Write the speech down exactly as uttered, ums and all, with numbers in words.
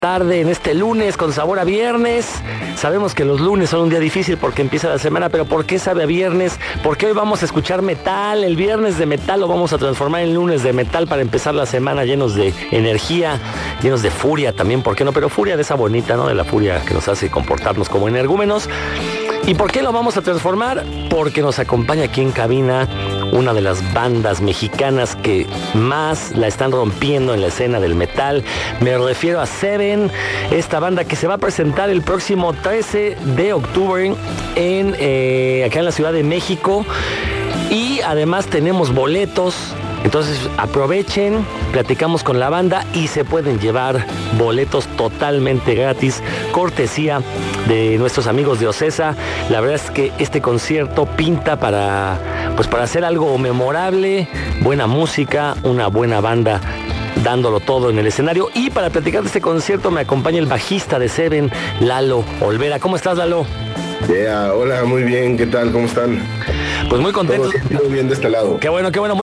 tarde en este lunes con sabor a viernes. Sabemos que los lunes son un día difícil porque empieza la semana, pero ¿por qué sabe a viernes? Porque hoy vamos a escuchar metal. El viernes de metal lo vamos a transformar en lunes de metal para empezar la semana llenos de energía, llenos de furia también, ¿por qué no? Pero furia de esa bonita, ¿no? De la furia que nos hace comportarnos como energúmenos. ¿Y por qué lo vamos a transformar? Porque nos acompaña aquí en cabina una de las bandas mexicanas que más la están rompiendo en la escena del metal. Me refiero a Seven, esta banda que se va a presentar el próximo trece de octubre en, eh, acá en la Ciudad de México. Y además tenemos boletos. Entonces aprovechen, platicamos con la banda y se pueden llevar boletos totalmente gratis, cortesía de nuestros amigos de Ocesa. La verdad es que este concierto pinta para, pues para hacer algo memorable, buena música, una buena banda dándolo todo en el escenario. Y para platicar de este concierto me acompaña el bajista de Seven, Lalo Olvera. ¿Cómo estás, Lalo? Yeah, hola, muy bien, ¿qué tal? ¿Cómo están? Pues muy contento. Todo bien de este lado. Qué bueno, qué bueno.